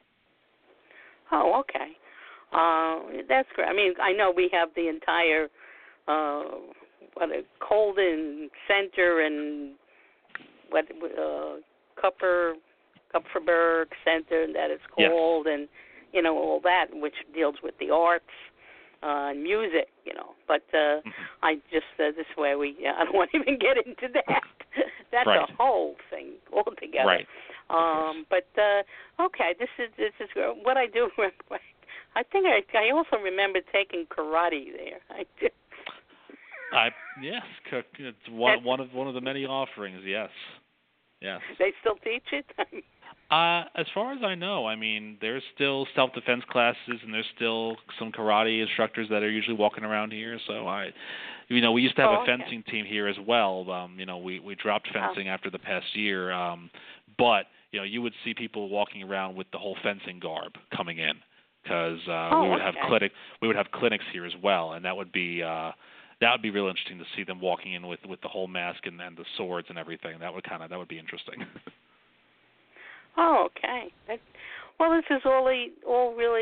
Oh, okay. Uh, that's great. I mean, I know we have the entire uh, what a Colden Center and what uh, Kupfer Kupferberg Center, and that it's called, yes. And you know all that, which deals with the arts uh, and music, you know. But uh, mm-hmm. I just uh, this way we yeah, I don't want to even get into that. That's right. a whole thing altogether. Right. Um, but uh, okay, this is this is what I do. I think I I also remember taking karate there. I did. I yes, it's one one of one of the many offerings. Yes, yes. They still teach it. uh, as far as I know, I mean, there's still self-defense classes, and there's still some karate instructors that are usually walking around here. So I, you know, we used to have oh, a okay. fencing team here as well. Um, you know, we we dropped fencing oh. after the past year, um, but you know, you would see people walking around with the whole fencing garb coming in, because uh, oh, we would okay. have clinic we would have clinics here as well, and that would be. Uh, That would be real interesting to see them walking in with, with the whole mask and, and the swords and everything. That would kind of that would be interesting. Oh, okay. That, well, this is all all really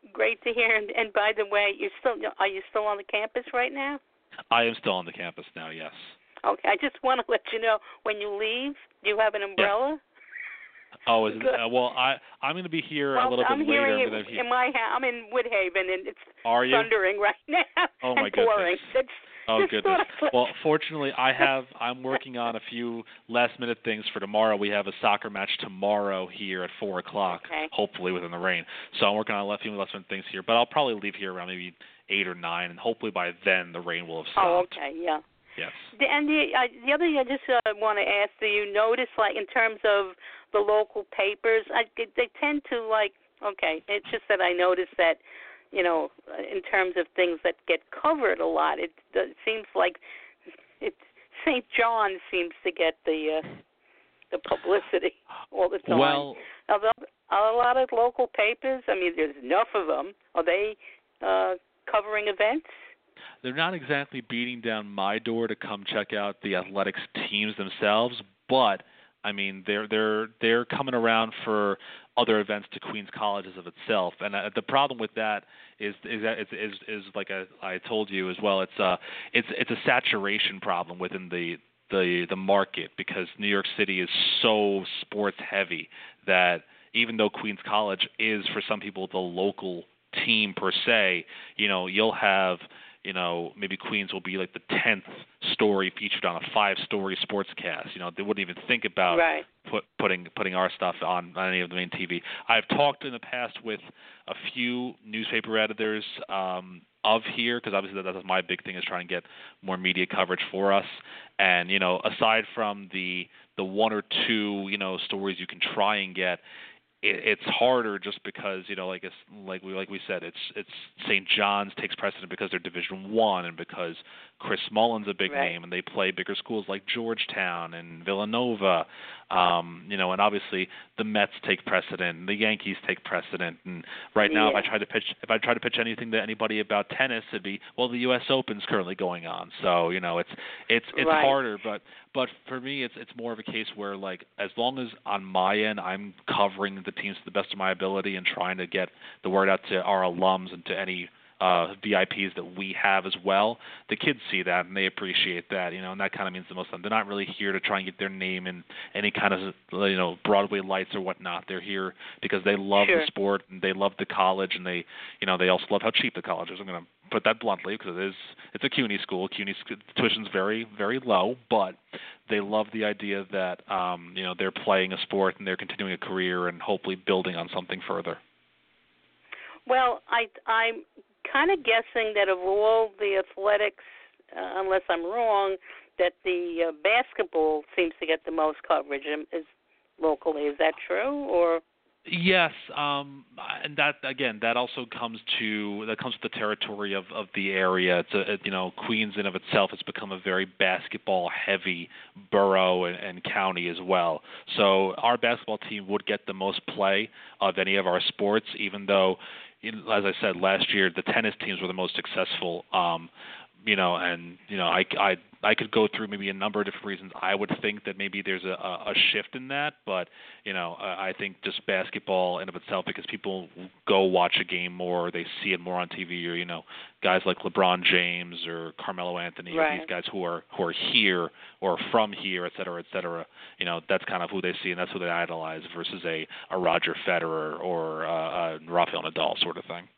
great to hear. And, and by the way, you're still are you still on the campus right now? I am still on the campus now. Yes. Okay. I just want to let you know when you leave, do you have an umbrella? Yeah. Oh, is it, uh, well, I I'm going to be here well, a little I'm bit later. Hearing I'm it he- in my house. I'm in Woodhaven, and it's Are you? thundering right now. Oh my and pouring. goodness. It's, Oh just goodness. sort of Well, fortunately, I have. I'm working on a few last minute things for tomorrow. We have a soccer match tomorrow here at four o'clock. Okay. Hopefully within the rain. So I'm working on a few last minute things here. But I'll probably leave here around maybe eight or nine, and hopefully by then the rain will have stopped. Oh, okay, yeah. Yes. The, and the uh, the other thing I just uh, want to ask: do you notice, like, in terms of the local papers, I, they tend to like? Okay, it's just that I noticed that. You know, in terms of things that get covered a lot, it, it seems like it Saint John seems to get the uh, the publicity all the time. Well, are, there, are a lot of local papers? I mean, there's enough of them. Are they uh, covering events? They're not exactly beating down my door to come check out the athletics teams themselves, but I mean, they're they're they're coming around for other events to Queens College as of itself, and uh, the problem with that is is that is is, is like a, I told you as well. It's uh it's it's a saturation problem within the the the market because New York City is so sports heavy that even though Queens College is for some people the local team per se, you know, you'll have. You know, maybe Queens will be like the tenth story featured on a five-story sportscast. You know, they wouldn't even think about right. put, putting putting our stuff on, on any of the main T V. I've talked in the past with a few newspaper editors um, of here because obviously that, that's my big thing is trying to get more media coverage for us. And you know, aside from the the one or two you know stories you can try and get. It's harder just because you know, like it's, like we like we said, it's it's Saint John's takes precedent because they're Division One and because Chris Mullin's a big right. name and they play bigger schools like Georgetown and Villanova, um, you know, and obviously the Mets take precedent and the Yankees take precedent. And right now, yeah. if I try to pitch if I try to pitch anything to anybody about tennis, it'd be well, the U S Open's currently going on, so you know, it's it's it's right. harder, but. But for me, it's it's more of a case where, like, as long as on my end I'm covering the teams to the best of my ability and trying to get the word out to our alums and to any uh, V I Ps that we have as well, the kids see that and they appreciate that, you know, and that kind of means the most to them. They're not really here to try and get their name in any kind of, you know, Broadway lights or whatnot. They're here because they love sure. the sport and they love the college and they, you know, they also love how cheap the college is. I'm going to put that bluntly because it is it's a CUNY school. CUNY's tuition's very very low, but they love the idea that um, you know they're playing a sport and they're continuing a career and hopefully building on something further. Well, I I'm kind of guessing that of all the athletics, uh, unless I'm wrong, that the uh, basketball seems to get the most coverage is locally. Is that true or? Yes, um, and that again, that also comes to that comes to the territory of, of the area. It's a, it, you know, Queens in of itself has become a very basketball-heavy borough and, and county as well. So our basketball team would get the most play of any of our sports, even though, as I said last year, the tennis teams were the most successful. Um, you know, and you know, I, I I could go through maybe a number of different reasons. I would think that maybe there's a, a shift in that, but you know, I think just basketball in of itself, because people go watch a game more, they see it more on T V, or you know, guys like LeBron James or Carmelo Anthony, right. or these guys who are who are here or from here, et cetera, et cetera. You know, that's kind of who they see and that's who they idolize versus a, a Roger Federer or a, a Rafael Nadal sort of thing.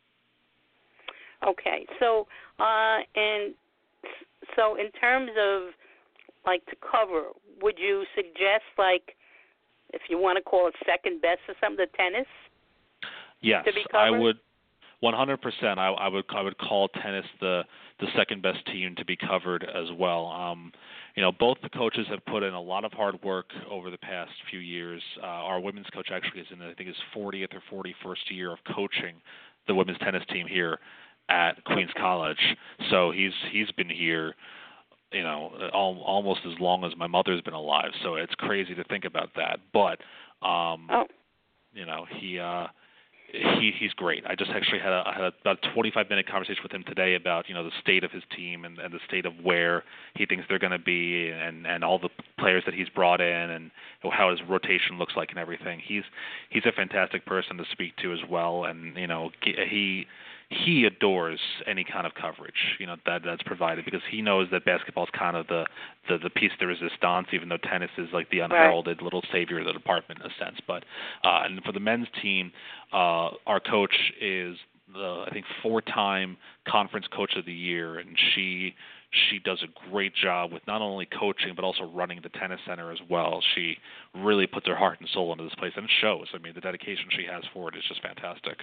Okay, so uh, and so in terms of like to cover, would you suggest like if you want to call it second best or something, the tennis? Yes, to be covered? I would. one hundred percent. I, I would I would call tennis the the second best team to be covered as well. Um, you know, both the coaches have put in a lot of hard work over the past few years. Uh, our women's coach actually is in I think his fortieth or forty-first year of coaching the women's tennis team here at Queens College. So he's he's been here, you know, al- almost as long as my mother's been alive. So it's crazy to think about that. But um, oh. you know, he uh, he he's great. I just actually had a I had a, about a twenty-five minute conversation with him today about you know the state of his team and, and the state of where he thinks they're going to be and, and all the players that he's brought in and how his rotation looks like and everything. He's he's a fantastic person to speak to as well, and you know he he adores any kind of coverage you know that that's provided because he knows that basketball is kind of the, the the piece de resistance, even though tennis is like the unheralded right. little savior of the department in a sense. But uh, and for the men's team, uh, our coach is the I think four-time conference coach of the year, and she she does a great job with not only coaching but also running the tennis center as well. She really puts her heart and soul into this place, and it shows. I mean, the dedication she has for it is just fantastic.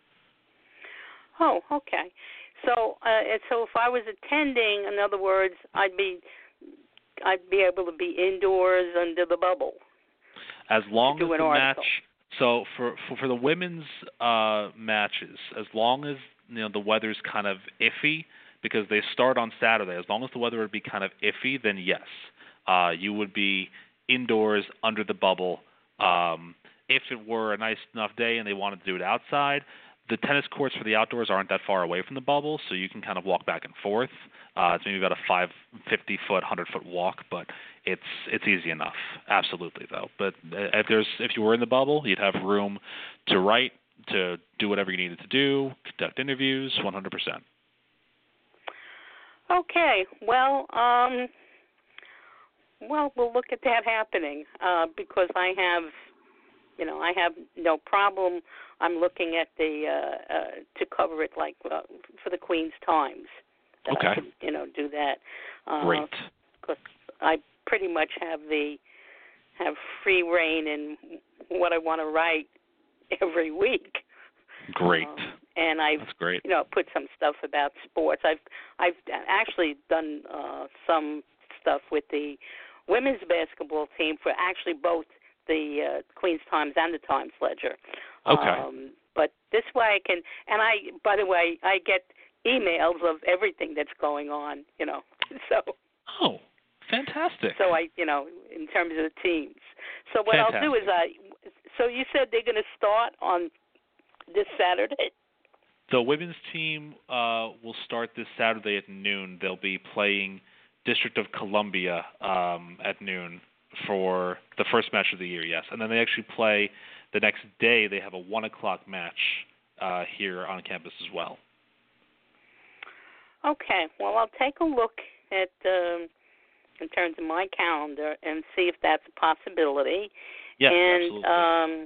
Oh, okay. So, uh, so if I was attending, in other words, I'd be, I'd be able to be indoors under the bubble. As long as the article. match. So for, for for the women's uh, matches, as long as you know the weather's kind of iffy, because they start on Saturday. As long as the weather would be kind of iffy, then yes, uh, you would be indoors under the bubble. Um, if it were a nice enough day and they wanted to do it outside. The tennis courts for the outdoors aren't that far away from the bubble, so you can kind of walk back and forth. Uh, it's maybe about a five fifty foot, one hundred foot walk, but it's it's easy enough. Absolutely, though. But if there's if you were in the bubble, you'd have room to write, to do whatever you needed to do, conduct interviews, one hundred percent. Okay. Well, um, well, we'll look at that happening uh, because I have, you know, I have no problem. I'm looking at the uh, uh, to cover it like uh, for the Queen's Times. That okay. I could, you know, do that. Uh, Great. Because I pretty much have the have free reign in what I want to write every week. Great. Um, and I've That's great. you know put some stuff about sports. I've I've actually done uh, some stuff with the women's basketball team for actually both the uh, Queen's Times and the Times Ledger. Okay. Um, but this way I can, and I, by the way, I get emails of everything that's going on, you know. So. Oh, fantastic. So I, you know, in terms of the teams. So what fantastic. I'll do is I. So you said they're going to start on this Saturday. The women's team uh, will start this Saturday at noon. They'll be playing District of Columbia um, at noon for the first match of the year, yes. And then they actually play the next day. They have a one o'clock match uh, here on campus as well. Okay. Well, I'll take a look at um, in terms of my calendar and see if that's a possibility. Yes, and, absolutely. Um,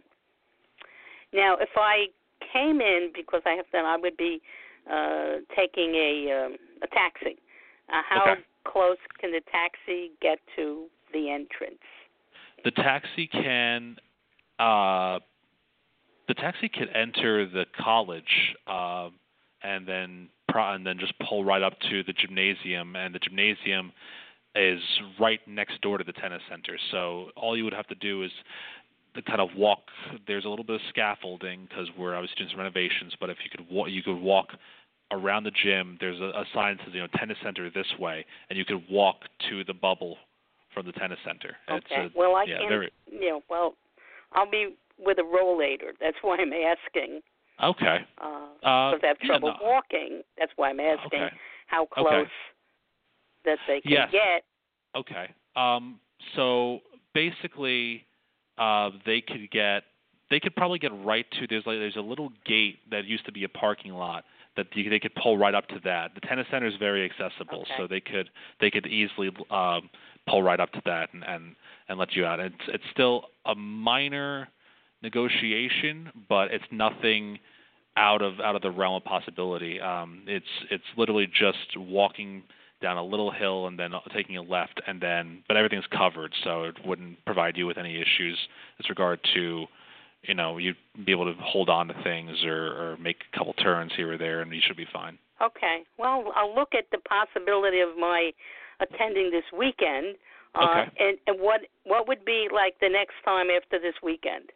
now, if I came in, because I have done, I would be uh, taking a um, a taxi. Uh, how okay. close can the taxi get to the entrance? The taxi can uh, the taxi can enter the college uh, and then pro- and then just pull right up to the gymnasium, and the gymnasium is right next door to the tennis center. So all you would have to do is to kind of walk. There's a little bit of scaffolding because we're obviously doing some renovations, but if you could wa- you could walk around the gym. There's a, a sign that says, you know, tennis center this way, and you could walk to the bubble from the tennis center. Okay. It's a, well, I yeah, can. very... You know, well, I'll be with a rollator. That's why I'm asking. Okay. Because uh, uh, I have yeah, trouble no. walking. That's why I'm asking okay. how close okay. that they can yes. get. Okay. Um, so basically, uh, they could get. They could probably get right to. There's like there's a little gate that used to be a parking lot that you, they could pull right up to that. The tennis center is very accessible, okay. so they could they could easily um, pull right up to that and, and, and let you out. It's it's still a minor negotiation, but it's nothing out of out of the realm of possibility. Um, it's it's literally just walking down a little hill and then taking a left, and then but everything's covered, so it wouldn't provide you with any issues with regard to, you know, you'd be able to hold on to things or, or make a couple turns here or there, and you should be fine. Okay. Well, I'll look at the possibility of my attending this weekend. Uh, okay. And, and what what would be like the next time after this weekend?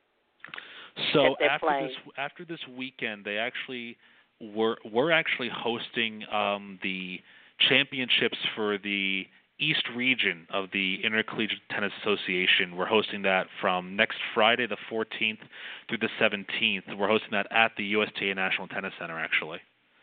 So after playing? this after this weekend, they actually were we're actually hosting um, the championships for the East region of the Intercollegiate Tennis Association. We're hosting that from next Friday, the fourteenth, through the seventeenth. We're hosting that at the U S T A National Tennis Center, actually.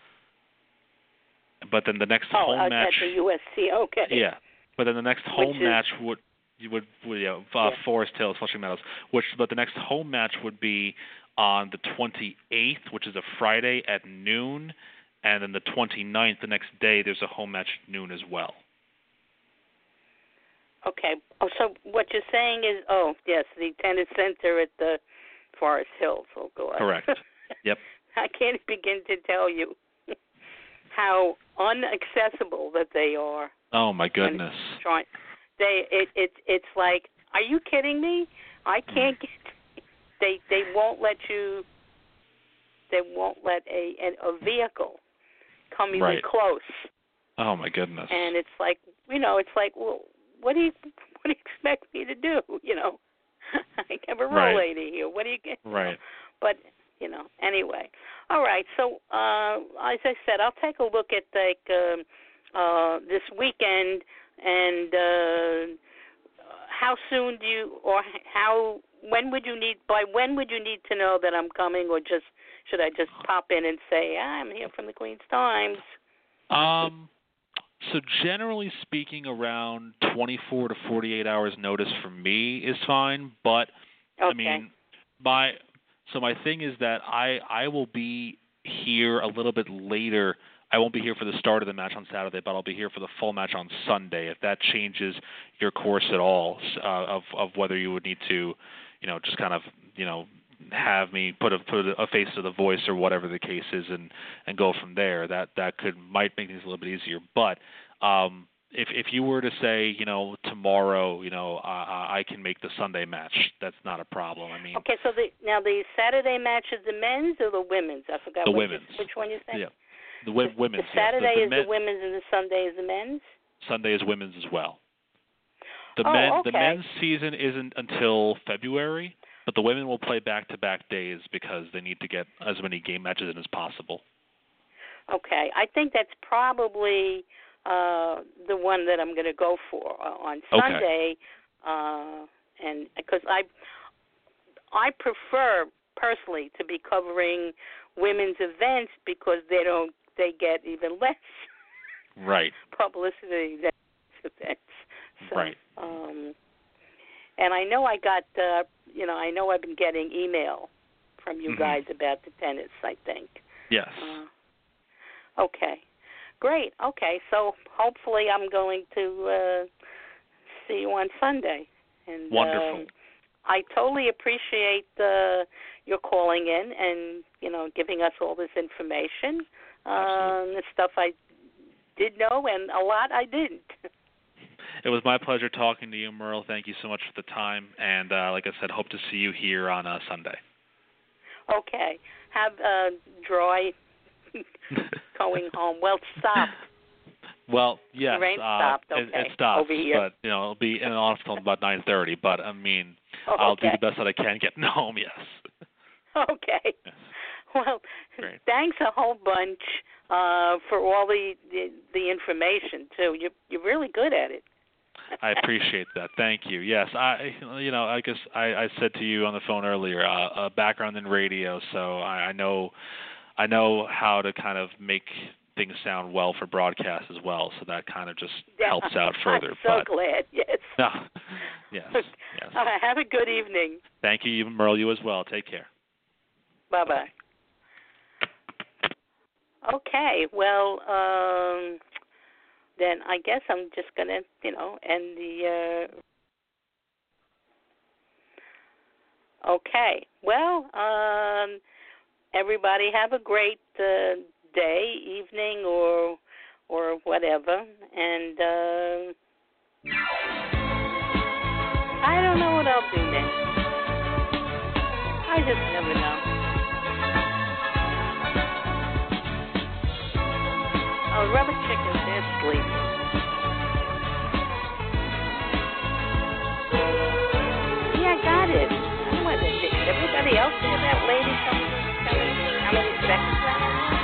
But then the next oh, home uh, match. at the U S C, okay. Yeah, but then the next home is, match would you would, would you know, uh, yeah. Forest Hills, Flushing Meadows. Which, but the next home match would be on the twenty-eighth, which is a Friday at noon, and then the twenty-ninth, the next day, there's a home match at noon as well. Okay. Oh, so what you're saying is, oh, yes, the tennis center at the Forest Hills. Oh, God. Correct. Yep. I can't begin to tell you how inaccessible that they are. Oh my goodness. Trying, they it it it's like, are you kidding me? I can't get. They they won't let you. They won't let a a vehicle come even right. close. Oh my goodness. And it's like, you know, it's like, well, what do you what do you expect me to do? You know, I have a real right. lady here. What do you get? Right. You know? But you know, anyway. All right. So uh, as I said, I'll take a look at like uh, uh, this weekend and uh, how soon do you, or how, when would you need? By when would you need to know that I'm coming, or just should I just pop in and say, ah, I'm here from the Queen's Times? Um. So generally speaking, around twenty-four to forty-eight hours notice for me is fine. But okay. I mean, my so my thing is that I I will be here a little bit later. I won't be here for the start of the match on Saturday, but I'll be here for the full match on Sunday. If that changes your course at all, uh, of of whether you would need to, you know, just kind of, you know, have me put a put a face to the voice or whatever the case is, and, and go from there. That that could might make things a little bit easier. But um, if if you were to say, you know, tomorrow, you know, I, I can make the Sunday match, that's not a problem. I mean, okay. So the now the Saturday match is the men's or the women's? I forgot. The which, women's. Which one you said? Yeah, the w- the, women's. The Saturday yes. the, the is men, the women's and the Sunday is the men's. Sunday is women's as well. The oh, men okay. the men's season isn't until February. But the women will play back-to-back days because they need to get as many game matches in as possible. Okay. I think that's probably uh, the one that I'm going to go for uh, on Sunday, okay. uh, and because I I prefer personally to be covering women's events because they don't they get even less right publicity than events. So, right. Um, and I know I got. Uh, You know, I know I've been getting email from you mm-hmm. guys about the tennis, I think. Yes. Uh, okay. Great. Okay. So hopefully I'm going to uh, see you on Sunday. And, Wonderful. Um, I totally appreciate uh, your calling in and, you know, giving us all this information. Um, the stuff I did know and a lot I didn't. It was my pleasure talking to you, Merle. Thank you so much for the time. And uh, like I said, hope to see you here on uh, Sunday. Okay. Have uh, dry going home. Well, it stopped. Well, yes. The rain uh, stopped, it, okay. it stopped. Over here. But, you know, it'll be in and off until about nine thirty. But, I mean, Oh, I'll okay. do the best that I can getting home, yes. Okay. Yes. Well, Great. Thanks a whole bunch uh, for all the, the the information, too. You're, you're really good at it. I appreciate that. Thank you. Yes, I, you know, I guess I, I said to you on the phone earlier, uh, a background in radio, so I, I know, I know how to kind of make things sound well for broadcast as well. So that kind of just Yeah, helps out further. I'm so but, glad. Yes. No, yes, yes. Uh, have a good evening. Thank you, Merle. You as well. Take care. Bye bye. Okay. Well. Um, Then I guess I'm just going to, you know, end the, uh... okay. Well, um, everybody have a great uh, day, evening, or or whatever. And uh, I don't know what I'll do next. I just never know. Oh, rubber chickens, they're sleeping. Yeah, I got it. I don't want to think. Everybody else hear that lady coming, coming, how many seconds that is?